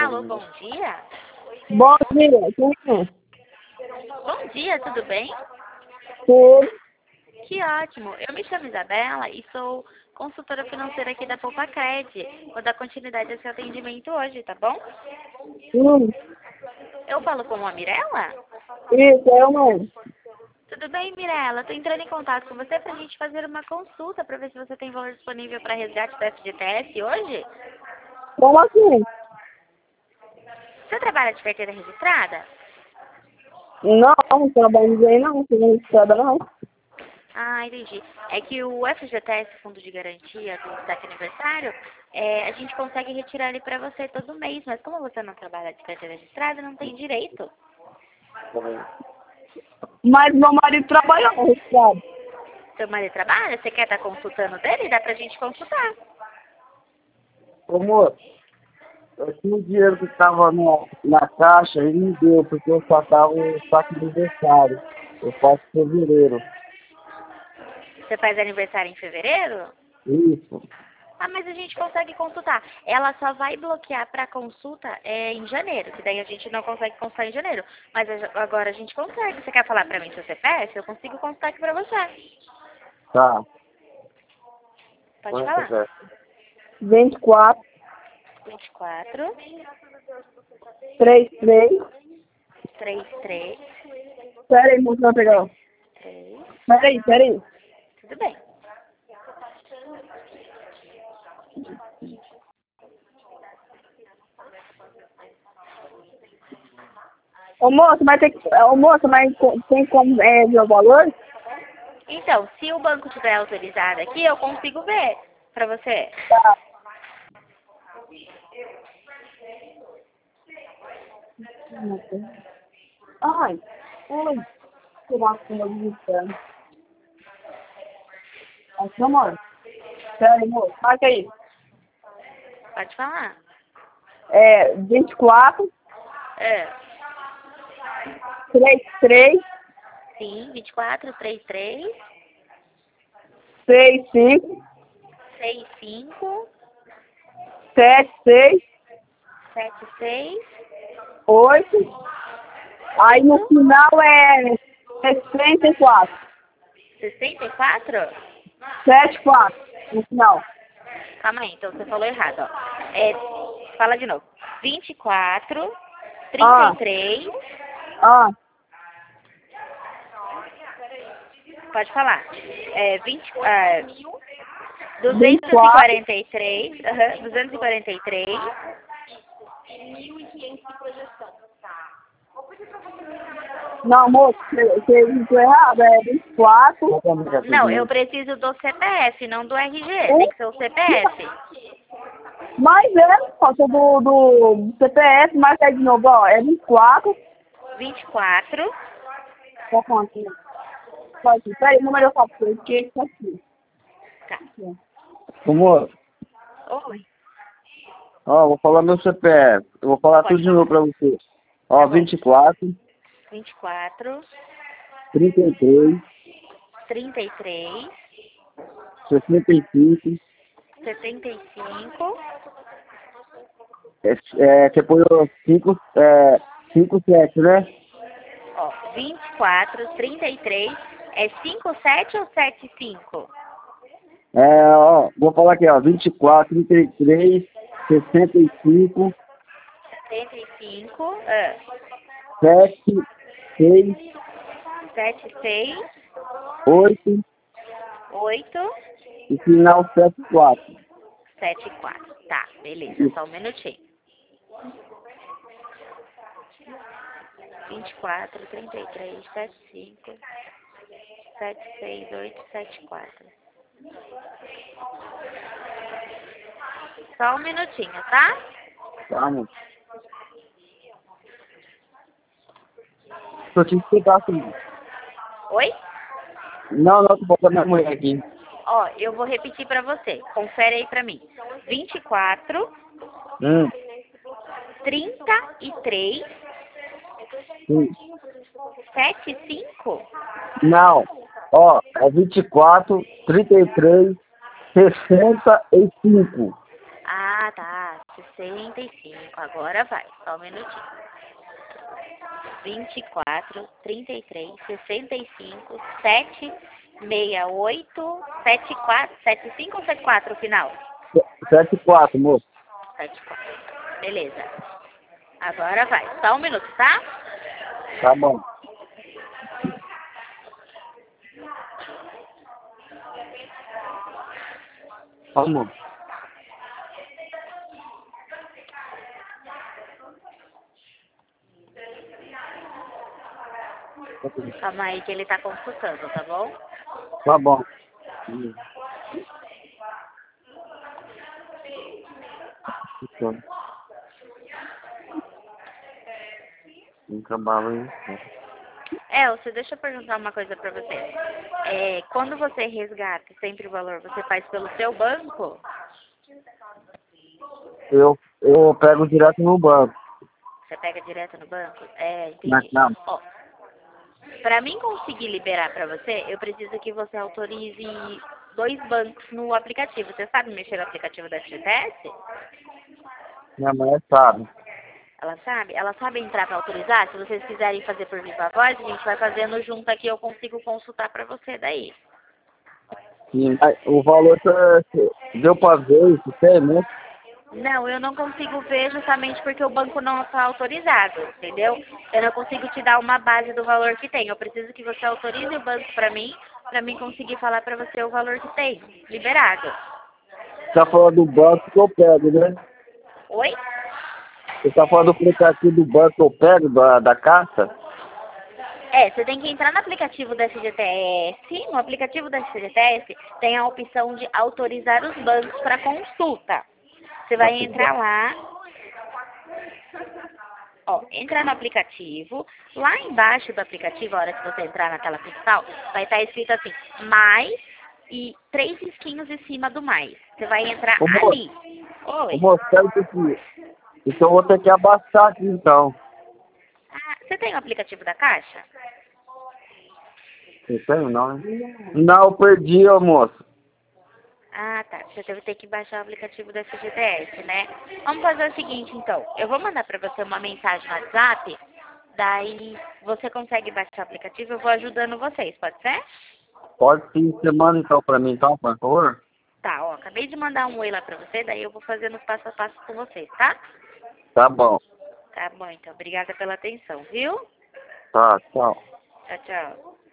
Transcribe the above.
Alô, bom dia? Bom dia, quem é? Bom dia, tudo bem? Tudo. Que ótimo. Eu me chamo Isabela e sou consultora financeira aqui da Poupa-Cred. Vou dar continuidade ao seu atendimento hoje, tá bom? Hum, Eu falo com a Mirella? isso, eu mesmo. Tudo bem, Mirella? Estou entrando em contato com você para a gente fazer uma consulta para ver se você tem valor disponível para resgate do FGTS hoje. Como assim? Você trabalha de carteira registrada? Não trabalho aí não, não sou registrada não. Ah, entendi. É que o FGTS, Fundo de Garantia do destaque aniversário, a gente consegue retirar ele para você todo mês, mas como você não trabalha de carteira registrada, não tem direito. Mas meu marido trabalha registrado. Seu marido trabalha? Você quer estar consultando dele? Dá pra gente consultar. Ô moço, eu tinha um dinheiro que estava na caixa e me deu, porque eu só tava o saque de aniversário. Eu faço em fevereiro. Você faz aniversário em fevereiro? Isso. Ah, mas a gente consegue consultar. Ela só vai bloquear para consulta em janeiro, que daí a gente não consegue consultar em janeiro. Mas agora a gente consegue. Você quer falar para mim seu CPF? Eu consigo consultar aqui para você. Tá. Pode falar. 24, 24, 33. 33, Pera aí, moço, vai pegar. 3. Pera aí. Tudo bem. Ô moço, mas tem como ver o valor? Então, se o banco tiver autorizado aqui, eu consigo ver para você. Tá. Ai, oi. Tirar a fila de vista. Aqui, amor. Pera aí, moço, marca aí. Pode falar. 24, É. 33, Sim, 24, 33, 65, 65, 76, 76, 8. Aí no final é 64. 64? 74 no final. Calma aí, então você falou errado, ó. Fala de novo. 24, Ah. 33, Ah, pode falar. 24. 243, 243, Não, moço, você disse errado. É 24. não, eu preciso do CPF, não do RG, tem que ser o CPF. Mas moça, do CPF, marca aí de novo, ó. É 24. 24, Qual conta? Pode ir. Peraí, o número eu falo pra você, porque tá aqui. tá. Ô moço, Oi, ó, vou falar meu CPF. Eu vou falar Pode tudo de novo pra você. Ó, Tá bom. 24, 24, 33, 33, 65. 75, Você põe 57, né? ó, 24, 33, é 57 ou 75? Ó, vou falar aqui, ó, 24, 33, 65, 75, 7, 6, 76, 8 8, e final 74. 74. Tá, beleza, só um minutinho. 24, 33, 75, 76, 8, 74. Só um minutinho, tá? Tá, moço? Só tinha que explicar assim. Oi? Não, tô botando minha mulher aqui. Ó, eu vou repetir pra você. Confere aí pra mim. 24, Hum, 33, sim. 75? Não, ó, é 24, 33, 65. Ah, tá. 65. Agora vai, só um minutinho. 24, 33, 65, 7, 68, 74, 75 ou 74 o final? 74, moço. 74. Beleza. Agora vai, só um minuto, tá? Tá bom. Vamos. Calma aí que ele tá consultando, tá bom? Tá bom. Acabava isso. Você deixa eu perguntar uma coisa pra você. Quando você resgata sempre o valor, você faz pelo seu banco? Eu pego direto no banco. Você pega direto no banco? Na Entendi. cama. Ó, pra mim conseguir liberar pra você, eu preciso que você autorize 2 bancos no aplicativo. Você sabe mexer no aplicativo da FGTS? Minha mãe sabe. Ela sabe? Ela sabe entrar pra autorizar? Se vocês quiserem fazer por viva voz, a gente vai fazendo junto aqui, eu consigo consultar pra você daí. Sim. Aí, o valor deu pra ver isso, tem, né? Não, eu não consigo ver justamente porque o banco não está autorizado, entendeu? Eu não consigo te dar uma base do valor que tem. Eu preciso que você autorize o banco para mim conseguir falar para você o valor que tem, liberado. Você tá falando do banco que eu pego, né? Oi? Você tá falando do aplicativo do banco que eu pego, da caixa? Você tem que entrar no aplicativo da FGTS. No aplicativo da FGTS tem a opção de autorizar os bancos para consulta. Você vai entrar lá, entra no aplicativo, lá embaixo do aplicativo, a hora que você entrar na tela principal, vai estar escrito assim, mais e 3 risquinhos em cima do mais. Você vai entrar ali. Oi. Moço, quero isso aqui. Então eu vou ter que abaixar aqui, então. Você tem o aplicativo da Caixa? Você tem, não, né? Não, eu perdi, ô moço. Tá. Você deve ter que baixar o aplicativo da FGTS, né? Vamos fazer o seguinte, então. Eu vou mandar pra você uma mensagem no WhatsApp, daí você consegue baixar o aplicativo, eu vou ajudando vocês, pode ser? Pode sim, você manda então pra mim, então, por favor? Tá, acabei de mandar um oi lá pra você, daí eu vou fazendo os passo a passo com vocês, tá? Tá bom. Tá bom, então. Obrigada pela atenção, viu? Tá, tchau. Tchau, tchau.